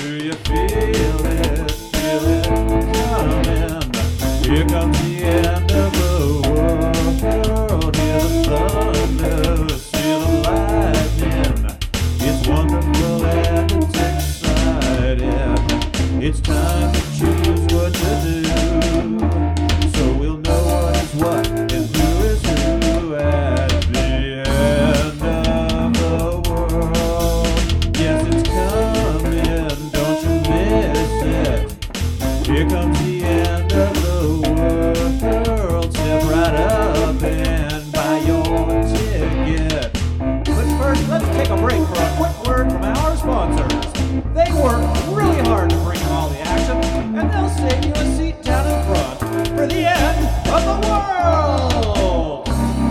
Do you feel it? Feel it coming? Here comes the end of the world. Hear the thunder, see the lightning. It's wonderful and it's exciting. It's time to choose what to do, so we'll know what is what and who is who at the end of the world. Yes, it's coming, don't you miss it. Here comes the end of the world. Step right up and buy your ticket. But first, let's take a break for a quick word from our sponsors. They work really hard to bring you all the action, and they'll save you a seat down in front for the end of the world.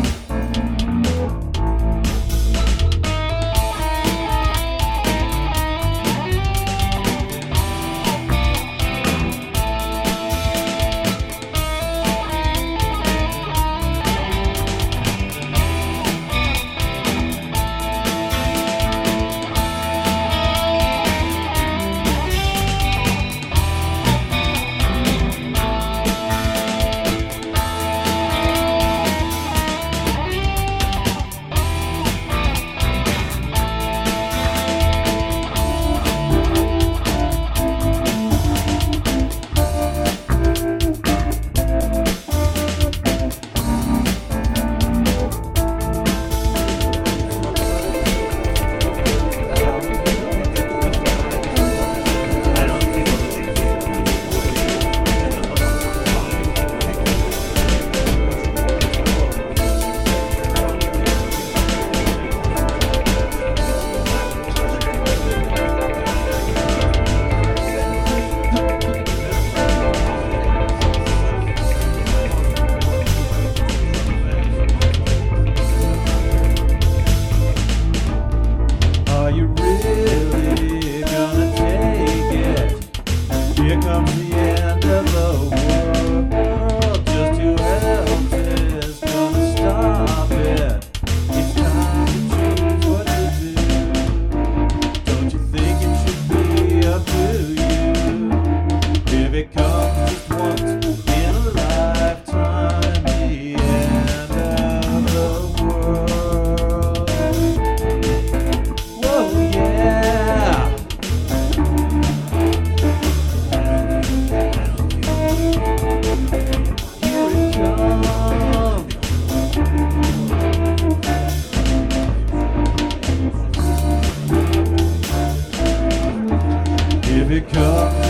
Are you really gonna take it? Here comes the end of the world. Just who else is gonna stop it? It's time to choose what to do. Don't you think it should be up to you? If it comes just once in a lifetime, the end of the world. Whoa, yeah! Here it comes. If it comes